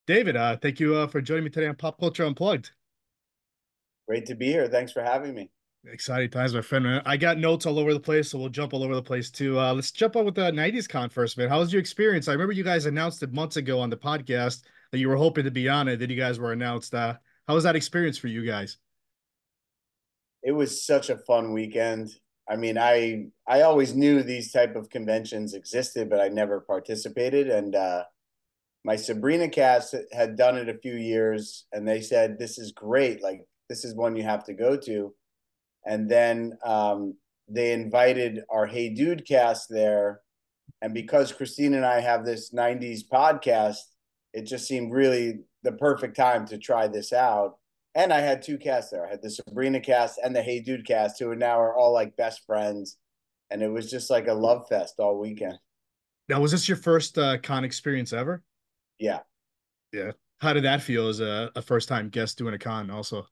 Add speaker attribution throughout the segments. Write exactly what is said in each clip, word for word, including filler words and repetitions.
Speaker 1: David, uh, thank you uh, for joining me today on Pop Culture Unplugged.
Speaker 2: Great to be here. Thanks for having me.
Speaker 1: Exciting times, my friend. Man. I got notes all over the place, so we'll jump all over the place too. Uh, let's jump on with the nineties con first, man. How was your experience? I remember you guys announced it months ago on the podcast that you were hoping to be on it. Then you guys were announced. Uh, how was that experience for you guys?
Speaker 2: It was such a fun weekend. I mean, I I always knew these type of conventions existed, but I never participated. And uh, my Sabrina cast had done it a few years, and they said, "This is great. Like, this is one you have to go to." And then um, they invited our Hey Dude cast there, and because Christine and I have this nineties podcast, it just seemed really the perfect time to try this out. And I had two casts there. I had the Sabrina cast and the Hey Dude cast, who now are all like best friends. And it was just like a love fest all weekend.
Speaker 1: Now, was this your first uh, con experience ever?
Speaker 2: Yeah.
Speaker 1: Yeah. How did that feel as a, a first time guest doing a con? Also,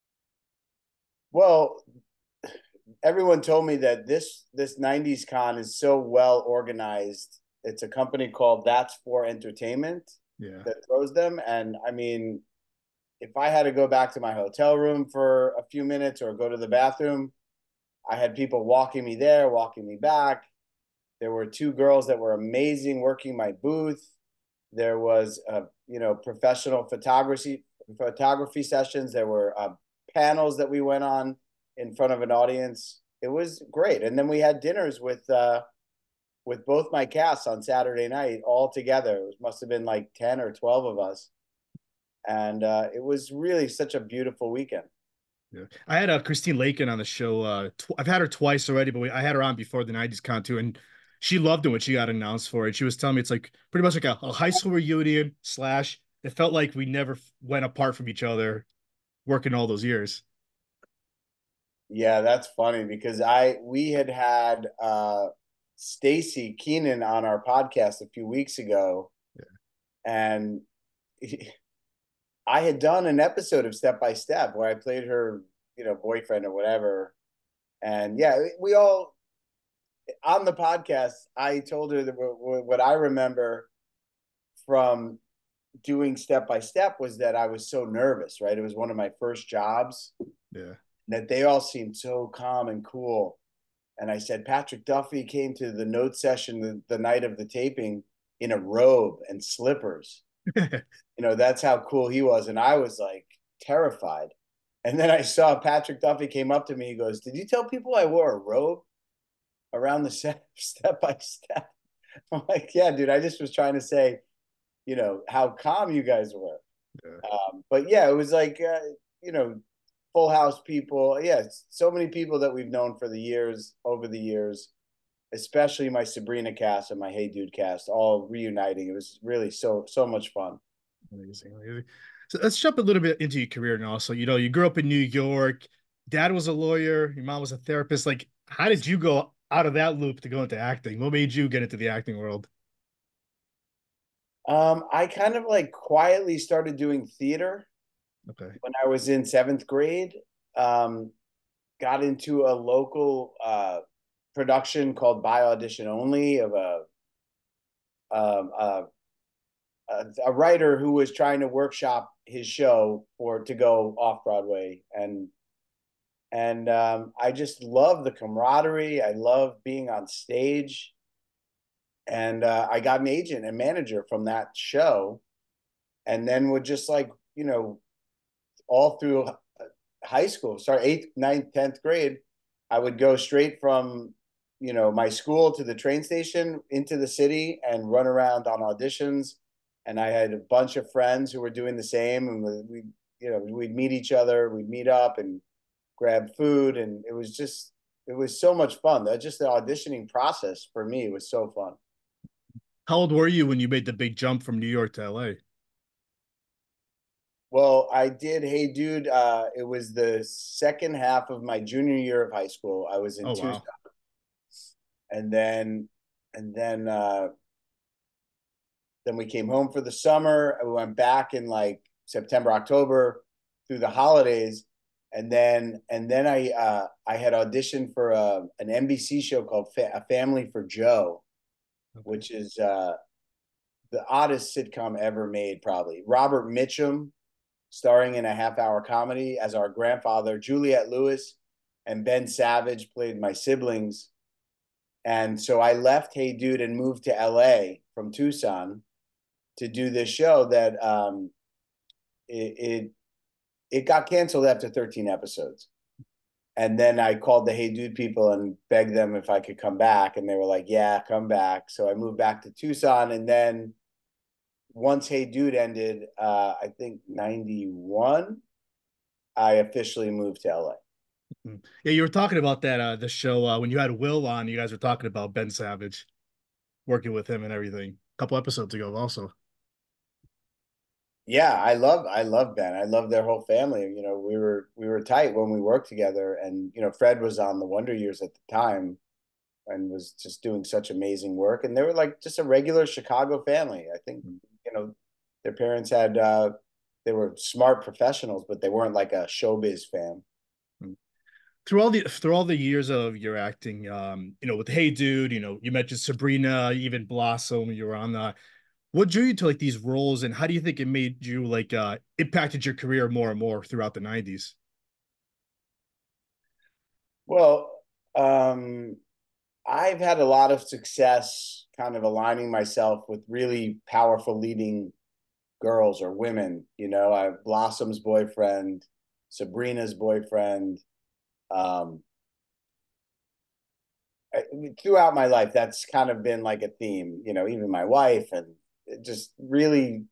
Speaker 2: Well, everyone told me that this this nineties con is so well organized. It's a company called That's For Entertainment
Speaker 1: yeah.
Speaker 2: that throws them. And I mean, if I had to go back to my hotel room for a few minutes or go to the bathroom, I had people walking me there, walking me back. There were two girls that were amazing working my booth. There was, uh, you know, professional photography photography sessions. There were uh, panels that we went on in front of an audience. It was great, and then we had dinners with uh, with both my casts on Saturday night all together. It must have been like ten or twelve of us, and uh, it was really such a beautiful weekend.
Speaker 1: Yeah. I had uh, Christine Lakin on the show. Uh, tw I've had her twice already, but we, I had her on before the nineties con too, and she loved it when she got announced for it. She was telling me it's like pretty much like a, a high school reunion slash. It felt like we never f- went apart from each other working all those years.
Speaker 2: Yeah, that's funny because I we had had uh, Stacy Keenan on our podcast a few weeks ago, and I had done an episode of Step by Step where I played her, you know, boyfriend or whatever. And yeah, we all on the podcast. I told her that what I remember from doing Step by Step was that I was so nervous. Right, it was one of my first jobs.
Speaker 1: Yeah.
Speaker 2: That they all seemed so calm and cool. And I said, Patrick Duffy came to the note session the, the night of the taping in a robe and slippers. You know, that's how cool he was. And I was like terrified. And then I saw Patrick Duffy came up to me. He goes, "Did you tell people I wore a robe around the set, step by step?" I'm like, "Yeah, dude, I just was trying to say, you know, how calm you guys were."
Speaker 1: Yeah.
Speaker 2: Um, but yeah, it was like, uh, you know, Full House people. Yeah, so many people that we've known for the years, over the years, especially my Sabrina cast and my Hey Dude cast, all reuniting. It was really so, so much fun.
Speaker 1: Amazing, amazing. So let's jump a little bit into your career now. So, you know, you grew up in New York. Dad was a lawyer. Your mom was a therapist. Like, how did you go out of that loop to go into acting? What made you get into the acting world?
Speaker 2: Um, I kind of like quietly started doing theater
Speaker 1: Okay.
Speaker 2: when I was in seventh grade. Um, got into a local uh, production called By Audition Only of a, um, a a, a writer who was trying to workshop his show for to go off Broadway, and and um, I just love the camaraderie. I love being on stage, and uh, I got an agent and manager from that show, and then would just like you know all through high school, start eighth, ninth, tenth grade, I would go straight from you know my school to the train station into the city and run around on auditions. And I had a bunch of friends who were doing the same, and we, you know, we'd meet each other, we'd meet up and grab food, and it was just, it was so much fun. That just the auditioning process for me was so fun.
Speaker 1: How old were you when you made the big jump from New York to L A?
Speaker 2: Well, I did. Hey, dude, uh, it was the second half of my junior year of high school. I was in
Speaker 1: Oh,
Speaker 2: Tucson,
Speaker 1: wow.
Speaker 2: and then and then uh, then we came home for the summer. We went back in like September, October through the holidays, and then and then I uh, I had auditioned for a, an N B C show called Fa- A Family for Joe,
Speaker 1: Okay.
Speaker 2: which is uh, the oddest sitcom ever made, probably. Robert Mitchum, starring in a half-hour comedy as our grandfather. Juliette Lewis and Ben Savage played my siblings. And so I left Hey Dude and moved to L A from Tucson to do this show that um, it, it it got canceled after thirteen episodes. And then I called the Hey Dude people and begged them if I could come back. And they were like, yeah, come back. So I moved back to Tucson. And then once Hey Dude ended, uh, I think ninety-one, I officially moved to L A.
Speaker 1: Mm. Yeah, you were talking about that uh the show uh when you had Will on, you guys were talking about Ben Savage, working with him and everything. A couple episodes ago also.
Speaker 2: Yeah, I love I love Ben. I love their whole family. You know, we were we were tight when we worked together, and you know, Fred was on the Wonder Years at the time and was just doing such amazing work. And they were like just a regular Chicago family. I think, you know, their parents had uh they were smart professionals, but they weren't like a showbiz fam.
Speaker 1: Through all the through all the years of your acting, um, you know, with Hey Dude, you know, you mentioned Sabrina, even Blossom, you were on the what drew you to like these roles, and how do you think it made you like uh impacted your career more and more throughout the nineties?
Speaker 2: Well, um, I've had a lot of success kind of aligning myself with really powerful leading girls or women. You know, I have Blossom's boyfriend, Sabrina's boyfriend. Um, I, throughout my life, that's kind of been like a theme. You know, even my wife, and just really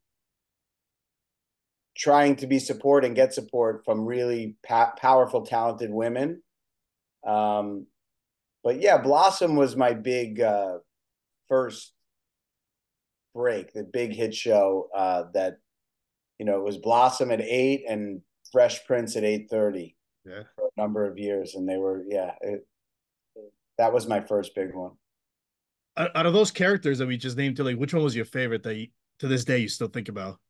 Speaker 2: trying to be support and get support from really pa- powerful, talented women. Um, but yeah, Blossom was my big uh, first break, the big hit show uh, that, you know, it was Blossom at eight and Fresh Prince at eight thirty
Speaker 1: Yeah.
Speaker 2: for a number of years, and they were yeah, it, that was my first big one.
Speaker 1: Out out of those characters that we just named, to like, which one was your favorite that you, to this day you still think about?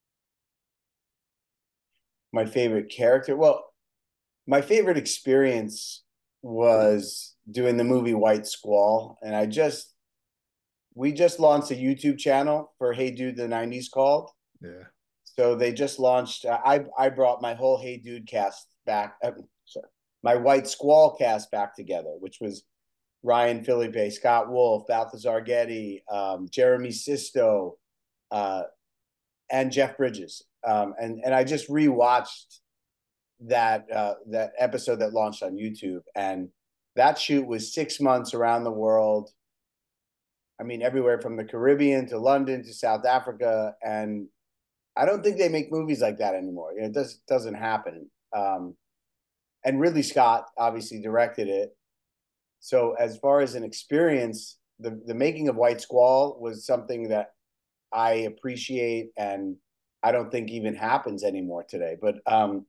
Speaker 2: My favorite character, well, my favorite experience was doing the movie White Squall, and I just we just launched a YouTube channel for Hey Dude the nineties called.
Speaker 1: Yeah.
Speaker 2: So they just launched. Uh, I I brought my whole Hey Dude cast back. Uh, sorry, my White Squall cast back together, which was Ryan Phillippe, Scott Wolf, Balthazar Getty, um, Jeremy Sisto, uh, and Jeff Bridges. Um, and and I just rewatched that uh, that episode that launched on YouTube, and that shoot was six months around the world. I mean, everywhere from the Caribbean to London to South Africa, and I don't think they make movies like that anymore. You know, it does, doesn't happen. Um, and Ridley Scott obviously directed it. So as far as an experience, the the making of White Squall was something that I appreciate, and I don't think even happens anymore today. But um,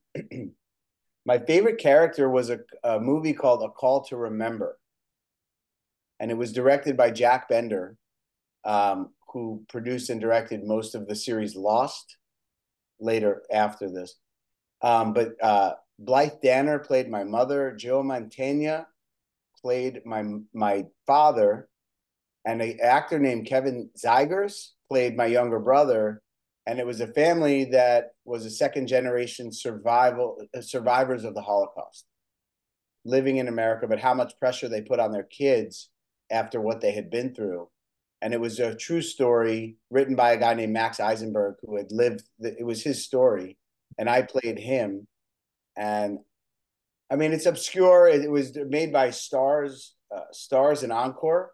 Speaker 2: my favorite character was a, a movie called A Call to Remember, and it was directed by Jack Bender, um, who produced and directed most of the series Lost later after this. Um, but uh, Blythe Danner played my mother. Joe Mantegna played my my father, and an actor named Kevin Zegers played my younger brother. And it was a family that was a second generation survival survivors of the Holocaust, living in America, but how much pressure they put on their kids after what they had been through. And it was a true story written by a guy named Max Eisenberg, who had lived. It was his story, and I played him. And I mean, it's obscure. It was made by Stars, uh, Stars and Encore,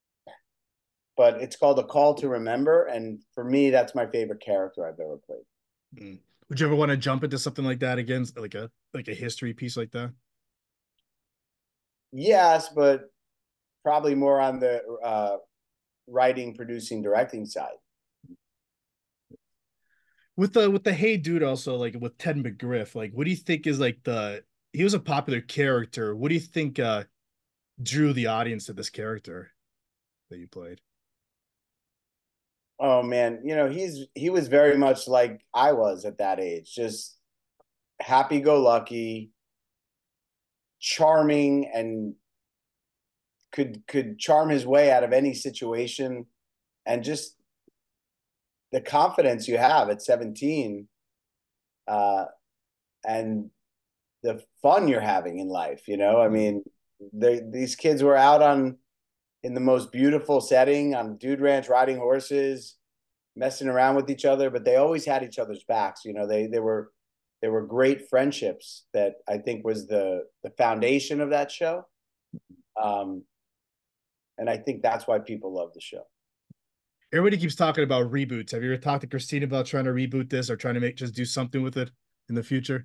Speaker 2: but it's called A Call to Remember. And for me, that's my favorite character I've ever played.
Speaker 1: Mm. Would you ever want to jump into something like that again, like a like a history piece like that?
Speaker 2: Yes, but probably more on the uh, writing, producing, directing side.
Speaker 1: With the with the Hey Dude also, like with Ted McGriff, like what do you think is like the he was a popular character. What do you think uh drew the audience to this character that you played?
Speaker 2: Oh man, you know, he's he was very much like I was at that age, just happy go lucky, charming, and could could charm his way out of any situation, and just the confidence you have at seventeen, uh, and the fun you're having in life. You know, I
Speaker 1: Mm.
Speaker 2: mean, they, these kids were out on in the most beautiful setting on Dude Ranch, riding horses, messing around with each other, but they always had each other's backs. You know, they they were they were great friendships that I think was the the foundation of that show. Um, and I think that's why people love the show.
Speaker 1: Everybody keeps talking about reboots. Have you ever talked to Christine about trying to reboot this or trying to make just do something with it in the future?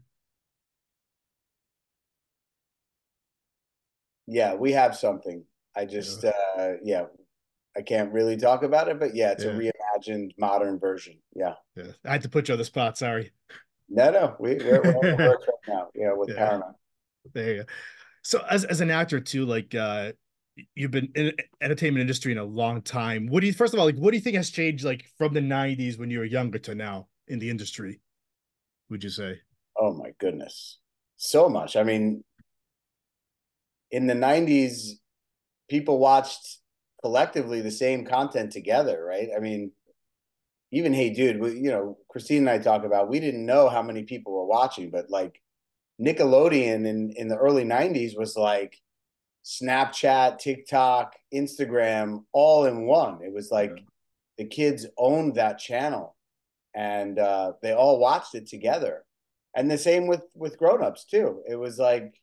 Speaker 2: Yeah, we have something. I
Speaker 1: Yeah,
Speaker 2: just uh yeah, I can't really talk about it, but yeah, it's a
Speaker 1: yeah,
Speaker 2: reimagined modern version. Yeah.
Speaker 1: yeah. I had to put you on the spot. Sorry.
Speaker 2: No, no, we we're, we're in the
Speaker 1: Yeah,
Speaker 2: works right now. Yeah, with Paramount.
Speaker 1: there you go. So as as an actor too, like uh you've been in the entertainment industry in a long time. What do you first of all like what do you think has changed like from the nineties when you were younger to now in the industry, would you say?
Speaker 2: Oh my goodness. So much. I mean, in the nineties, people watched collectively the same content together, right? I mean, even Hey Dude, we, you know, Christine and I talk about we didn't know how many people were watching, but like Nickelodeon in in the early nineties was like Snapchat, TikTok, Instagram all in one. It was
Speaker 1: Yeah.
Speaker 2: like the kids owned that channel and uh, they all watched it together. And the same with with grown-ups too. It was like,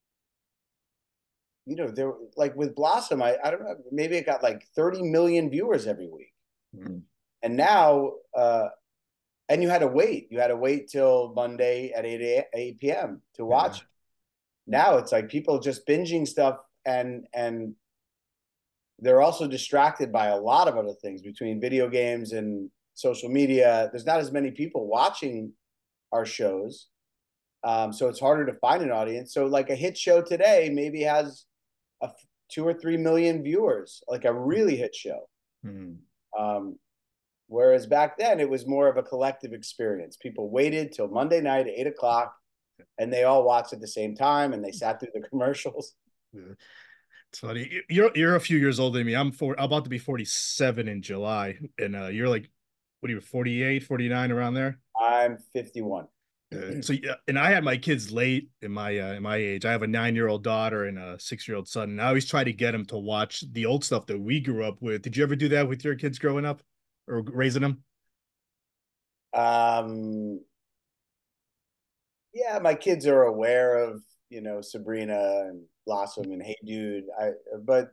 Speaker 2: you know, there like with Blossom, I, I don't know, maybe it got like thirty million viewers every week.
Speaker 1: Mhm.
Speaker 2: And now uh and you had to wait. You had to wait till Monday at eight p m to
Speaker 1: Yeah.
Speaker 2: watch. Now it's like people just binging stuff and and they're also distracted by a lot of other things between video games and social media. There's not as many people watching our shows. Um, so it's harder to find an audience. So like a hit show today maybe has a two or three million viewers, like a really hit show.
Speaker 1: Mhm.
Speaker 2: Um, whereas back then it was more of a collective experience. People waited till Monday night at eight o'clock and they all watched at the same time and they sat through the commercials.
Speaker 1: Yeah. It's funny. You're you're a few years older than me. I'm four, I'm about to be forty-seven in July. And uh you're like what are you, forty-eight, forty-nine around there?
Speaker 2: I'm fifty-one.
Speaker 1: Uh, so yeah, and I had my kids late in my uh, in my age. I have a nine year old daughter and a six year old son. And I always try to get them to watch the old stuff that we grew up with. Did you ever do that with your kids growing up or raising them?
Speaker 2: Um, yeah, my kids are aware of, you know, Sabrina and Blossom and Hey Dude. I but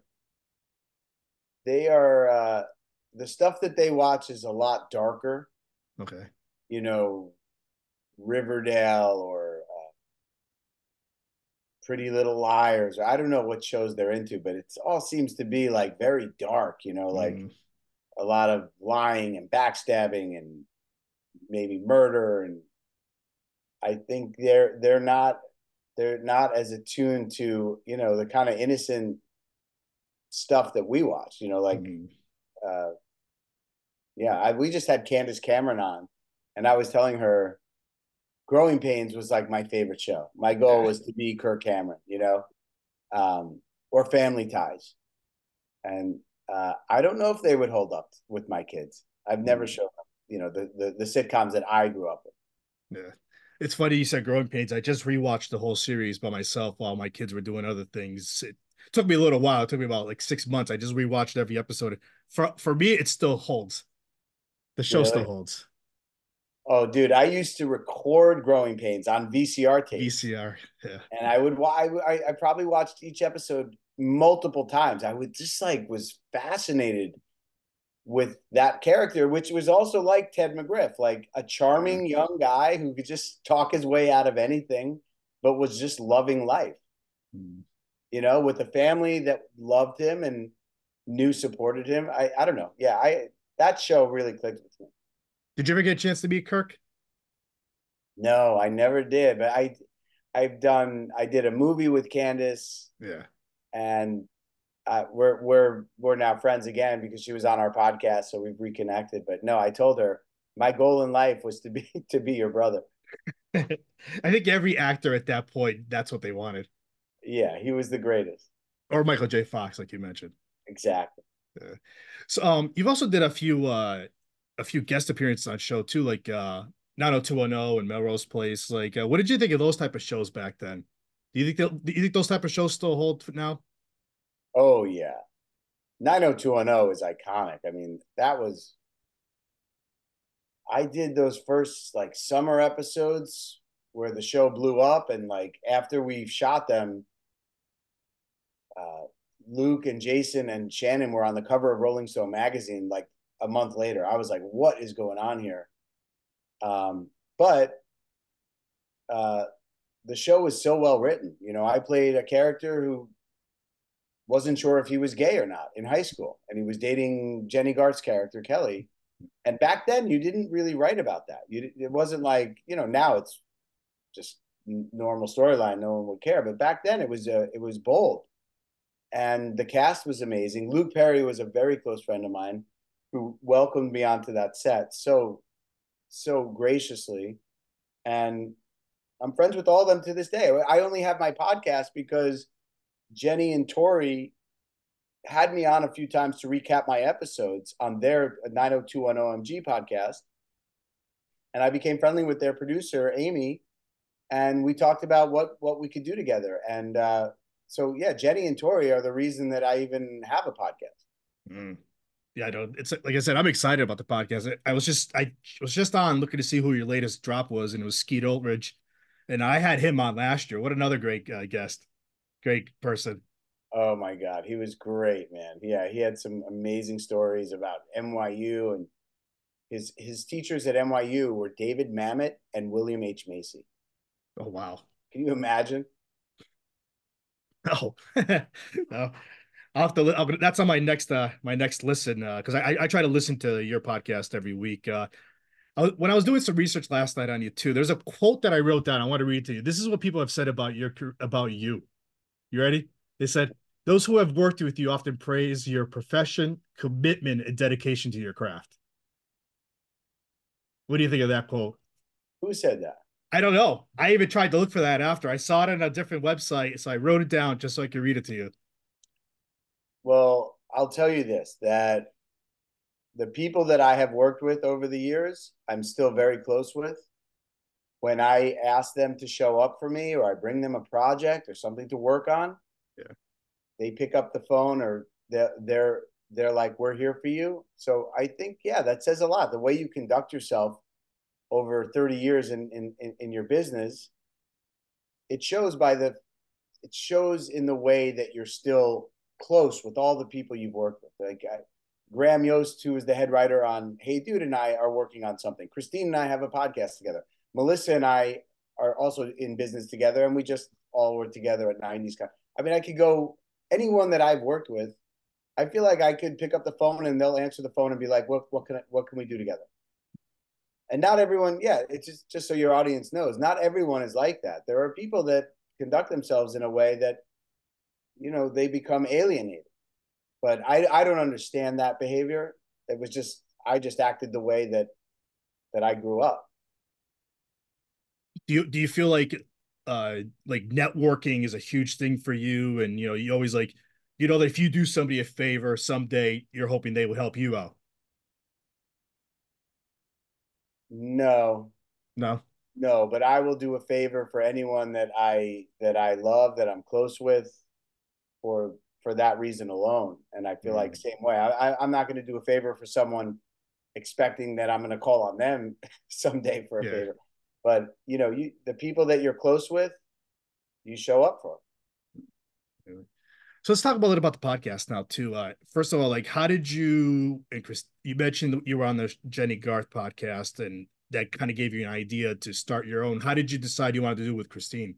Speaker 2: they are uh the stuff that they watch is a lot darker,
Speaker 1: Okay.
Speaker 2: you know, Riverdale or uh, Pretty Little Liars. I don't know what shows they're into, but it all seems to be like very dark, you know, like
Speaker 1: Mm,
Speaker 2: a lot of lying and backstabbing and maybe murder. And I think they're they're not they're not as attuned to, you know, the kind of innocent stuff that we watch, you know, like
Speaker 1: mm.
Speaker 2: uh yeah, I, we just had Candace Cameron on and I was telling her Growing Pains was like my favorite show. My goal
Speaker 1: Yeah.
Speaker 2: was to be Kirk Cameron, you know, um, or Family Ties. And uh, I don't know if they would hold up with my kids. I've never
Speaker 1: Mm.
Speaker 2: shown them, you know, the, the, the sitcoms that I grew up with.
Speaker 1: Yeah. It's funny you said Growing Pains. I just rewatched the whole series by myself while my kids were doing other things. It took me a little while. It took me about like six months. I just rewatched every episode. For for me, it still holds. The show still
Speaker 2: Really?
Speaker 1: holds.
Speaker 2: Oh, dude, I used to record Growing Pains on V C R tapes,
Speaker 1: V C R. Yeah.
Speaker 2: and I would I, I probably watched each episode multiple times. I would just like was fascinated with that character, which was also like Ted McGriff, like a
Speaker 1: Mm.
Speaker 2: charming young guy who could just talk his way out of anything, but was just loving life,
Speaker 1: Mm.
Speaker 2: you know, with a family that loved him and knew supported him. I, I don't know. Yeah, I that show really clicked with me.
Speaker 1: Did you ever get a chance to meet Kirk?
Speaker 2: No, I never did, but I I've done I did a movie with Candace
Speaker 1: Yeah.
Speaker 2: and uh, we're we're we're now friends again because she was on our podcast, so we've reconnected. But no, I told her my goal in life was to be to be your brother.
Speaker 1: I think every actor at that point, that's what they wanted.
Speaker 2: Yeah, he was the greatest.
Speaker 1: Or Michael J. Fox, like you mentioned.
Speaker 2: Exactly.
Speaker 1: Yeah. So um you've also did a few uh a few guest appearances on show too, like uh nine oh two one oh and Melrose Place. Like, uh, what did you think of those type of shows back then? Do you think they'll- do you think those type of shows still hold now?
Speaker 2: Oh yeah, nine oh two one oh is iconic. I mean, that was I did those first like summer episodes where the show blew up, and like after we shot them, uh, Luke and Jason and Shannon were on the cover of Rolling Stone magazine like a month later. I was like, what is going on here? Um, but uh, the show was so well written. You know, I played a character who wasn't sure if he was gay or not in high school, and he was dating Jenny Garth's character, Kelly. And back then, you didn't really write about that. You, it wasn't like, you know, now it's just normal storyline. No one would care. But back then, it was uh, it was bold, and the cast was amazing. Luke Perry was a very close friend of mine who welcomed me onto that set so so graciously, and I'm friends with all of them to this day. I only have my podcast because Jenny and Tori had me on a few times to recap my episodes on their nine oh two one O M G podcast. And I became friendly with their producer, Amy, and we talked about what, what we could do together. And uh, so, yeah, Jenny and Tori are the reason that I even have a podcast.
Speaker 1: Mm. Yeah, I don't. It's like I said, I'm excited about the podcast. I, I was just I was just on looking to see who your latest drop was, and it was Skeet Ulrich, and I had him on last year. What another great uh, guest, great person.
Speaker 2: Oh my God, he was great, man. Yeah, he had some amazing stories about N Y U, and his his teachers at N Y U were David Mamet and William H. Macy.
Speaker 1: Oh wow.
Speaker 2: Can you imagine?
Speaker 1: Oh, no. I'll have to. li- I'll, that's on my next uh my next listen uh because I I try to listen to your podcast every week. Uh, I, was- when I was doing some research last night on you too, there's a quote that I wrote down. I want to read to you. This is what people have said about your car- about you. You ready? They said those who have worked with you often praise your profession, commitment, and dedication to your craft. What do you think of that quote?
Speaker 2: Who said that?
Speaker 1: I don't know. I even tried to look for that after I saw it on a different website, so I wrote it down just so I could read it to you.
Speaker 2: Well, I'll tell you this, that the people that I have worked with over the years, I'm still very close with. When I ask them to show up for me or I bring them a project or something to work on,
Speaker 1: Yeah.
Speaker 2: they pick up the phone or they're they're they're like, we're here for you. So I think, yeah, that says a lot. The way you conduct yourself over thirty years in in in your business, it shows by the it shows in the way that you're still close with all the people you've worked with. Like I, Graham Yost, who is the head writer on Hey Dude, and I are working on something. Christine and I have a podcast together. Melissa and I are also in business together, and we just all work together at nineties. I mean, I could go anyone that I've worked with. I feel like I could pick up the phone and they'll answer the phone and be like, "What what can I, what can we do together?" And not everyone, yeah, it's just just so your audience knows, not everyone is like that. There are people that conduct themselves in a way that you know they become alienated. But I I don't understand that behavior. It was just I just acted the way that that I grew up.
Speaker 1: Do you do you feel like uh like networking is a huge thing for you? And you know, you always like, you know, that if you do somebody a favor someday, you're hoping they would help you out.
Speaker 2: No,
Speaker 1: No.
Speaker 2: no, but I will do a favor for anyone that I that I love, that I'm close with, for for that reason alone. And I feel like
Speaker 1: Mm,
Speaker 2: same way. I, I I'm not going to do a favor for someone expecting that I'm going to call on them someday for a
Speaker 1: yeah.
Speaker 2: favor. But you know, you the people that you're close with, you show up for.
Speaker 1: So let's talk a little about the podcast now too. Uh, first of all, like how did you and Chris? You mentioned that you were on the Jenny Garth podcast, and that kind of gave you an idea to start your own. How did you decide you wanted to do it with Christine?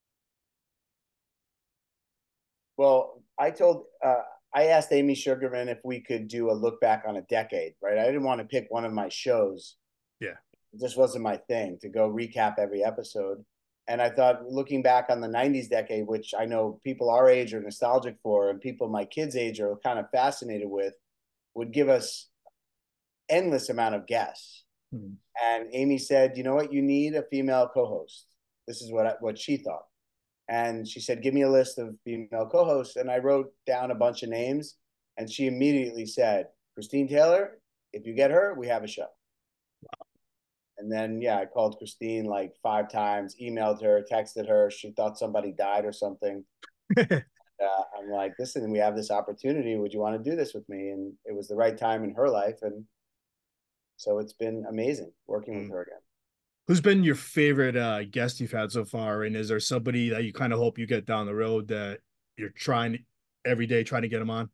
Speaker 2: Well, I told uh, I asked Amy Sugarman if we could do a look back on a decade, right? I didn't want to pick one of my shows.
Speaker 1: Yeah.
Speaker 2: It just wasn't my thing to go recap every episode. And I thought looking back on the nineties decade, which I know people our age are nostalgic for and people my kids' age are kind of fascinated with, would give us endless amount of guests.
Speaker 1: Mhm.
Speaker 2: And Amy said, "You know what? You need a female co-host." This is what I, what she thought. And she said, "Give me a list of female co-hosts." And I wrote down a bunch of names, and she immediately said, "Christine Taylor If you get her, we have a show. And then, yeah, I called Christine like five times, emailed her, texted her. She thought somebody died or something. Uh, I'm like, listen, we have this opportunity. Would you want to do this with me? And it was the right time in her life. And so it's been amazing working with
Speaker 1: Mm.
Speaker 2: her again.
Speaker 1: Who's been your favorite uh, guest you've had so far? And is there somebody that you kind of hope you get down the road that you're trying every day, trying to get them on?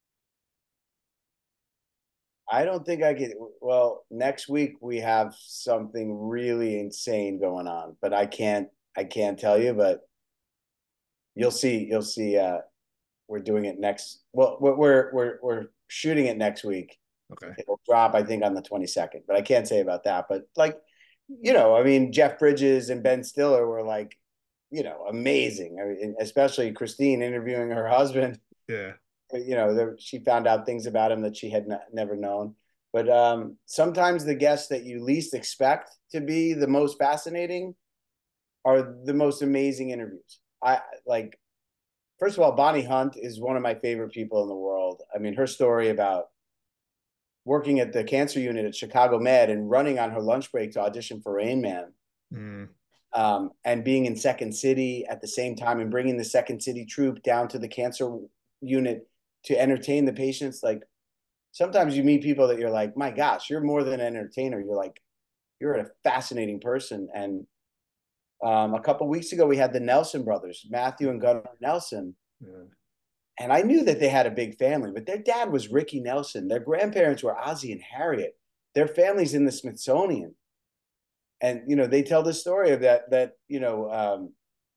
Speaker 2: I don't think I could. Well, next week we have something really insane going on, but I can't. I can't tell you. But you'll see. You'll see. Uh, we're doing it next. Well, we're we're we're shooting it next week.
Speaker 1: Okay.
Speaker 2: It'll drop, I think, on the twenty-second. But I can't say about that. But like, you know, I mean, Jeff Bridges and Ben Stiller were like, you know, amazing. I mean, especially Christine interviewing her husband.
Speaker 1: Yeah.
Speaker 2: You know, there, she found out things about him that she had n- never known. But um, sometimes the guests that you least expect to be the most fascinating are the most amazing interviews. I like, first of all, Bonnie Hunt is one of my favorite people in the world. I mean, her story about working at the cancer unit at Chicago Med and running on her lunch break to audition for Rain Man,
Speaker 1: Mm.
Speaker 2: um, and being in Second City at the same time and bringing the Second City troupe down to the cancer unit to entertain the patients. Like, sometimes you meet people that you're like, my gosh, you're more than an entertainer. You're like, you're a fascinating person. And um, a couple weeks ago, we had the Nelson brothers, Matthew and Gunnar Nelson.
Speaker 1: Yeah.
Speaker 2: And I knew that they had a big family, but their dad was Ricky Nelson. Their grandparents were Ozzie and Harriet. Their family's in the Smithsonian. And, you know, they tell the story of that, that, you know, um,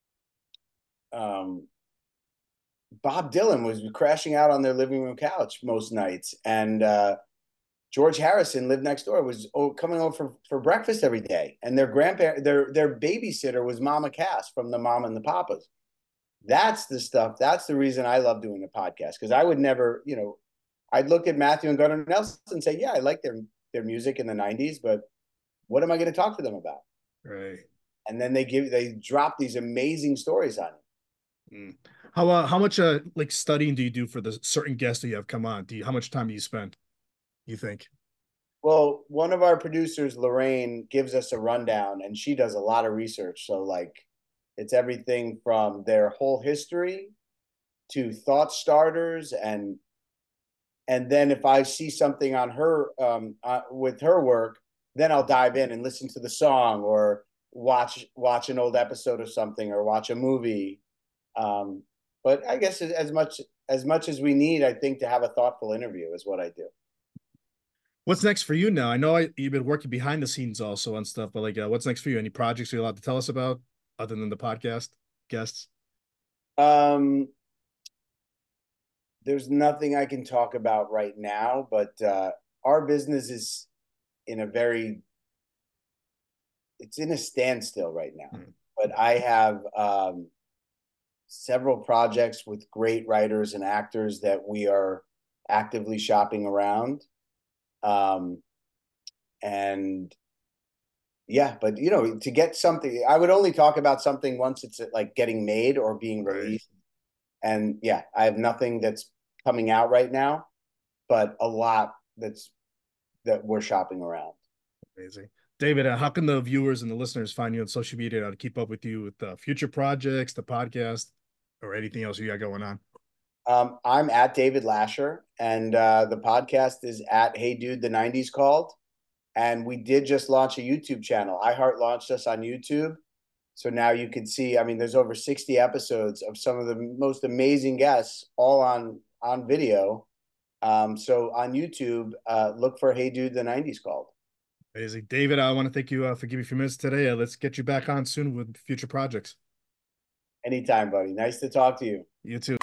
Speaker 2: um, Bob Dylan was crashing out on their living room couch most nights. And, uh, George Harrison lived next door, was coming over for, for breakfast every day. And their grandparent, their, their babysitter was Mama Cass from the Mama and the Papas. That's the stuff. That's the reason I love doing the podcast. Cause I would never, you know, I'd look at Matthew and Gunnar Nelson and say, yeah, I like their, their music in the nineties, but what am I going to talk to them about?
Speaker 1: Right.
Speaker 2: And then they give, they drop these amazing stories on it.
Speaker 1: Mm. How uh, how much uh like studying do you do for the certain guests that you have come on? Do you how much time do you spend, you think?
Speaker 2: Well, one of our producers, Lorraine, gives us a rundown and she does a lot of research. So like it's everything from their whole history to thought starters, and and then if I see something on her um uh, with her work, then I'll dive in and listen to the song or watch watch an old episode of something or watch a movie. Um but I guess as much as much as we need, I think, to have a thoughtful interview is what I do.
Speaker 1: What's next for you now? I know I, you've been working behind the scenes also on stuff, but like, uh, what's next for you? Any projects you're allowed to tell us about other than the podcast guests?
Speaker 2: Um there's nothing I can talk about right now, but uh, our business is in a very, it's in a standstill right now.
Speaker 1: Mm.
Speaker 2: But I have um, several projects with great writers and actors that we are actively shopping around. Um, and yeah, but you know, to get something, I would only talk about something once it's like getting made or being
Speaker 1: Right.
Speaker 2: released. And yeah, I have nothing that's coming out right now, but a lot that's that we're shopping around.
Speaker 1: Amazing. David, uh, how can the viewers and the listeners find you on social media to keep up with you with uh, future projects, the podcast, or anything else you got going on?
Speaker 2: Um, I'm at David Lasher, and uh, the podcast is at Hey Dude, the nineties Called. And we did just launch a YouTube channel. iHeart launched us on YouTube. So now you can see, I mean, there's over sixty episodes of some of the most amazing guests, all on on video. Um, so on YouTube, uh, look for Hey Dude, the nineties Called.
Speaker 1: Amazing. David, I want to thank you uh, for giving me a few minutes today. Uh, let's get you back on soon with future projects.
Speaker 2: Anytime, buddy. Nice to talk to you.
Speaker 1: You too.